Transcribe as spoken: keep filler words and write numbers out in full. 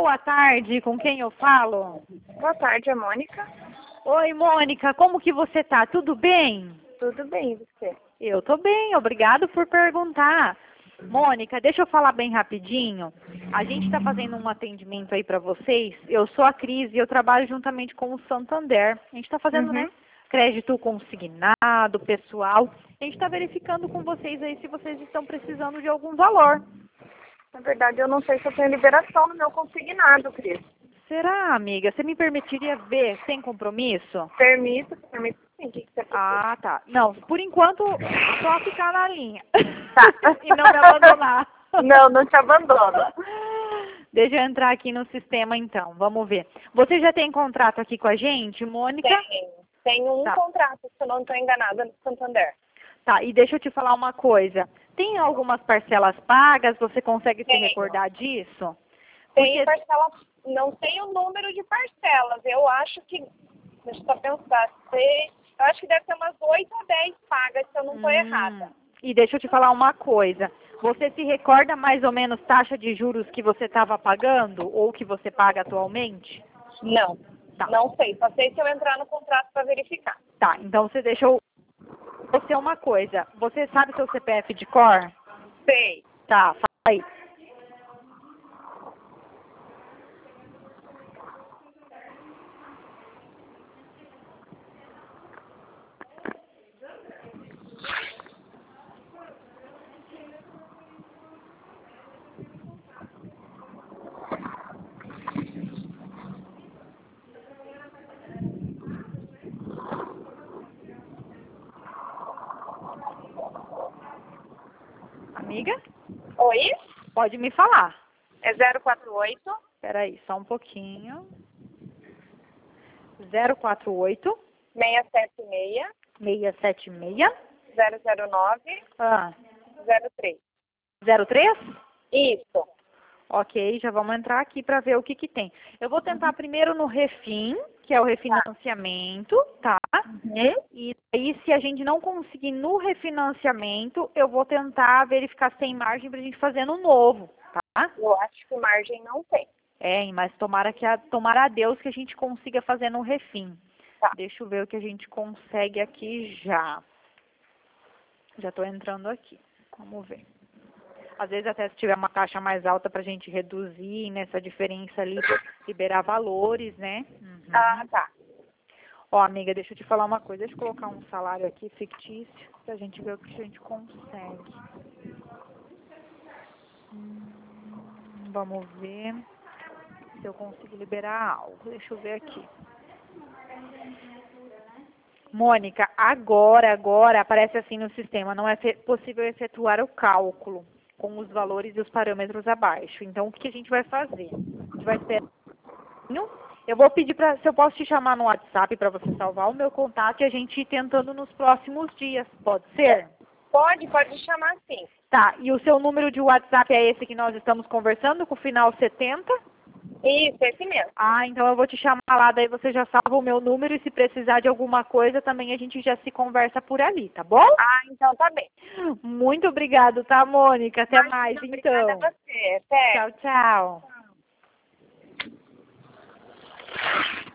Boa tarde, com quem eu falo? Boa tarde, é Mônica. Oi, Mônica, como que você tá? Tudo bem? Tudo bem, e você? Eu tô bem, obrigado por perguntar. Mônica, deixa eu falar bem rapidinho. A gente está fazendo um atendimento aí para vocês. Eu sou a Cris e eu trabalho juntamente com o Santander. A gente está fazendo, Uhum. né, crédito consignado, pessoal. A gente está verificando com vocês aí se vocês estão precisando de algum valor. Na verdade, eu não sei se eu tenho liberação no meu consignado, Cris. Será, amiga? Você me permitiria ver sem compromisso? Permito, permito sim. O que que você precisa? Ah, tá. Não, por enquanto, só ficar na linha. Tá. E não me abandonar. Não, não te abandono. Deixa eu entrar aqui no sistema, então. Vamos ver. Você já tem contrato aqui com a gente, Mônica? Tenho. Tenho um Tá. contrato, se eu não estou enganada, no Santander. Tá, e deixa eu te falar uma coisa. Tem algumas parcelas pagas? Você consegue se Tenho. recordar disso? Tem Porque... parcela, não sei o número de parcelas. Eu acho que, deixa eu só pensar, sei, eu acho que deve ter umas oito ou dez pagas, se eu não estou Hum, errada. E deixa eu te falar uma coisa. Você se recorda mais ou menos taxa de juros que você estava pagando ou que você paga atualmente? Não, Tá. não sei. Só sei se eu entrar no contrato para verificar. Tá, então você deixou você uma coisa. Você sabe seu C P F de cor? Sei. Tá, fala aí. Amiga? Oi? Pode me falar. É zero quatro oito, Espera aí, só um pouquinho. zero quatro oito, seis sete seis, seis sete seis, zero zero nove, ah, zero três. zero três? Isso. Ok, já vamos entrar aqui para ver o que que tem. Eu vou tentar primeiro no Refin, que é o refinanciamento, tá? Uhum. E aí, se a gente não conseguir no refinanciamento, eu vou tentar verificar se tem margem para a gente fazer no novo, tá? Eu acho que margem não tem. É, mas tomara, que a, tomara a Deus que a gente consiga fazer no Refin. Tá. Deixa eu ver o que a gente consegue aqui já. Já estou entrando aqui. Vamos ver. Às vezes até se tiver uma taxa mais alta para a gente reduzir nessa diferença ali, liberar valores, né? Uhum. Ah, tá. Ó, amiga, deixa eu te falar uma coisa. Deixa eu colocar um salário aqui fictício pra gente ver o que a gente consegue. Hum, vamos ver se eu consigo liberar algo. Deixa eu ver aqui. Mônica, agora, agora aparece assim no sistema, não é possível efetuar o cálculo com os valores e os parâmetros abaixo. Então, o que a gente vai fazer? A gente vai esperar. Eu vou pedir para se eu posso te chamar no WhatsApp para você salvar o meu contato e a gente ir tentando nos próximos dias. Pode ser? Pode, pode chamar sim. Tá, e o seu número de WhatsApp é esse que nós estamos conversando, com o final setenta? Isso, esse mesmo. Ah, então eu vou te chamar lá, daí você já salva o meu número e se precisar de alguma coisa também a gente já se conversa por ali, tá bom? Ah, então tá bem. Muito obrigado, tá, Mônica? Até Imagina, mais, obrigada então. a você. Até. Tchau, tchau.